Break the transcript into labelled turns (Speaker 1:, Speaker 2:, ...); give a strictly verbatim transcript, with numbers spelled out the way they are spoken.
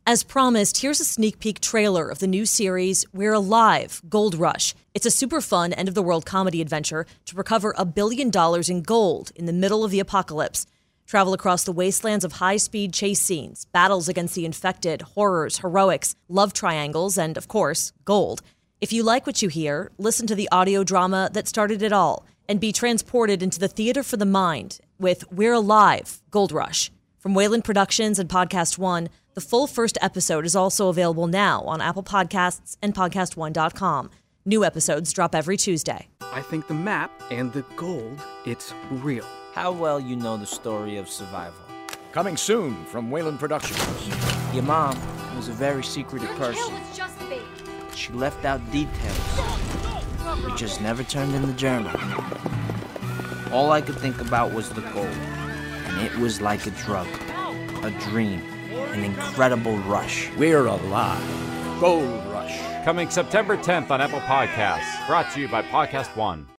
Speaker 1: As promised, here's a sneak peek trailer of the new series, We're Alive, Gold Rush. It's a super fun end-of-the-world comedy adventure to recover a billion dollars in gold in the middle of the apocalypse. Travel across the wastelands of high-speed chase scenes, battles against the infected, horrors, heroics, love triangles, and, of course, gold. If you like what you hear, listen to the audio drama that started it all and be transported into the theater for the mind with We're Alive, Gold Rush. From Wayland Productions and Podcast One, the full first episode is also available now on Apple Podcasts and podcast one dot com. New episodes drop every Tuesday.
Speaker 2: I think the map and the gold, it's real.
Speaker 3: How well you know the story of survival.
Speaker 4: Coming soon from Wayland Productions.
Speaker 3: Your mom was a very secretive
Speaker 5: Your
Speaker 3: person.
Speaker 5: kill was just fake.
Speaker 3: She left out details. We just never turned in the journal. All I could think about was the gold. And it was like a drug, a dream, an incredible rush.
Speaker 4: We're Alive. Gold Rush.
Speaker 6: Coming September tenth on Apple Podcasts. Brought to you by Podcast One.